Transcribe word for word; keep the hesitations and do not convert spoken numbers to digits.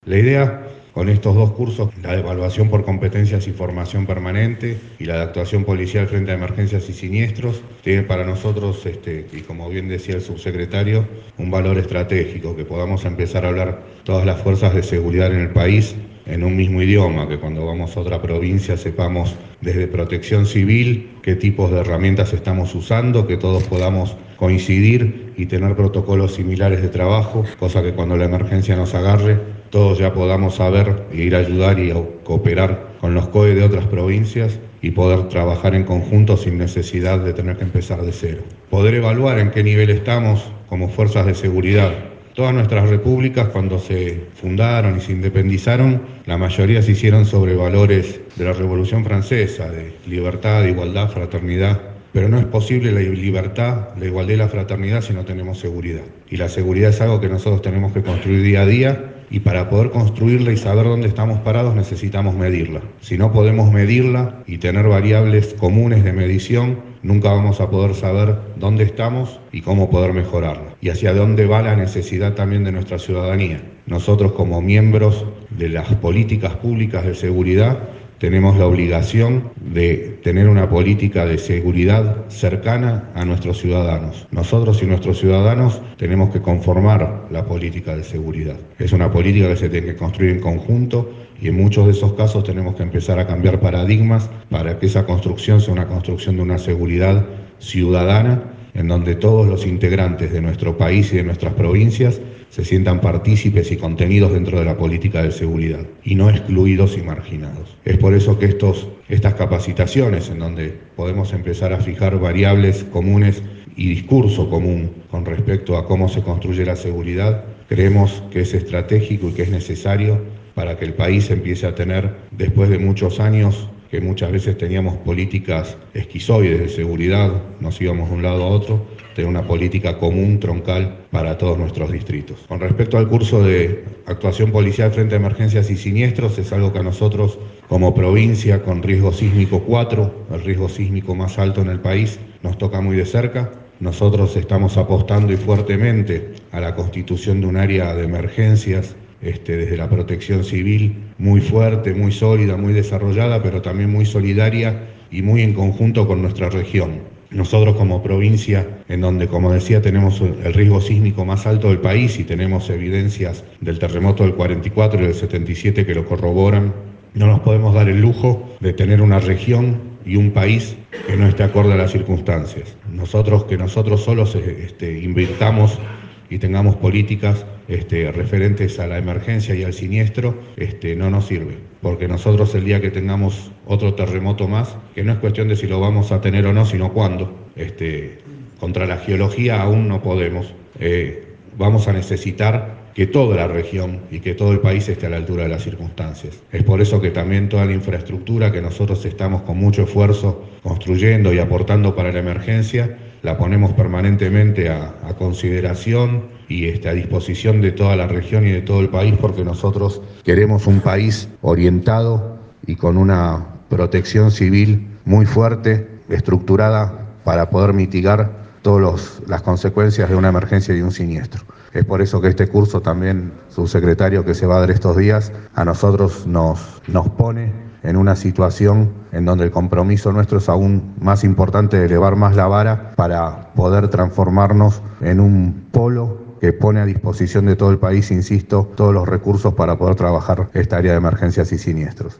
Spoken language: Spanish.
La idea con estos dos cursos, la de evaluación por competencias y formación permanente y la de actuación policial frente a emergencias y siniestros, tiene para nosotros, este, y como bien decía el subsecretario, un valor estratégico, que podamos empezar a hablar todas las fuerzas de seguridad en el país en un mismo idioma, que cuando vamos a otra provincia sepamos desde protección civil qué tipos de herramientas estamos usando, que todos podamos coincidir y tener protocolos similares de trabajo, cosa que cuando la emergencia nos agarre, todos ya podamos saber e ir a ayudar y a cooperar con los C O E de otras provincias y poder trabajar en conjunto sin necesidad de tener que empezar de cero. Poder evaluar en qué nivel estamos como fuerzas de seguridad. Todas nuestras repúblicas, cuando se fundaron y se independizaron, la mayoría se hicieron sobre valores de la Revolución Francesa, de libertad, igualdad, fraternidad. Pero no es posible la libertad, la igualdad y la fraternidad si no tenemos seguridad. Y la seguridad es algo que nosotros tenemos que construir día a día, y para poder construirla y saber dónde estamos parados necesitamos medirla. Si no podemos medirla y tener variables comunes de medición, nunca vamos a poder saber dónde estamos y cómo poder mejorarla. Y hacia dónde va la necesidad también de nuestra ciudadanía. Nosotros, como miembros de las políticas públicas de seguridad, tenemos la obligación de tener una política de seguridad cercana a nuestros ciudadanos. Nosotros y nuestros ciudadanos tenemos que conformar la política de seguridad. Es una política que se tiene que construir en conjunto y en muchos de esos casos tenemos que empezar a cambiar paradigmas para que esa construcción sea una construcción de una seguridad ciudadana en donde todos los integrantes de nuestro país y de nuestras provincias se sientan partícipes y contenidos dentro de la política de seguridad y no excluidos y marginados. Es por eso que estos, estas capacitaciones, en donde podemos empezar a fijar variables comunes y discurso común con respecto a cómo se construye la seguridad, creemos que es estratégico y que es necesario para que el país empiece a tener, después de muchos años, que muchas veces teníamos políticas esquizoides de seguridad, nos íbamos de un lado a otro, tener una política común, troncal, para todos nuestros distritos. Con respecto al curso de actuación policial frente a emergencias y siniestros, es algo que a nosotros, como provincia con riesgo sísmico cuatro, el riesgo sísmico más alto en el país, nos toca muy de cerca. Nosotros estamos apostando y fuertemente a la constitución de un área de emergencias, Este, desde la protección civil, muy fuerte, muy sólida, muy desarrollada, pero también muy solidaria y muy en conjunto con nuestra región. Nosotros como provincia, en donde, como decía, tenemos el riesgo sísmico más alto del país y tenemos evidencias del terremoto del cuarenta y cuatro y del setenta y siete que lo corroboran, no nos podemos dar el lujo de tener una región y un país que no esté acorde a las circunstancias. Nosotros, que nosotros solos este, invirtamos y tengamos políticas este, referentes a la emergencia y al siniestro, este, no nos sirve. Porque nosotros el día que tengamos otro terremoto más, que no es cuestión de si lo vamos a tener o no, sino cuándo, este, contra la geología aún no podemos, eh, vamos a necesitar que toda la región y que todo el país esté a la altura de las circunstancias. Es por eso que también toda la infraestructura que nosotros estamos con mucho esfuerzo construyendo y aportando para la emergencia, la ponemos permanentemente a, a consideración y este, a disposición de toda la región y de todo el país, porque nosotros queremos un país orientado y con una protección civil muy fuerte, estructurada para poder mitigar todas las consecuencias de una emergencia y un siniestro. Es por eso que este curso también, subsecretario, que se va a dar estos días, a nosotros nos, nos pone en una situación en donde el compromiso nuestro es aún más importante, de elevar más la vara para poder transformarnos en un polo que pone a disposición de todo el país, insisto, todos los recursos para poder trabajar esta área de emergencias y siniestros.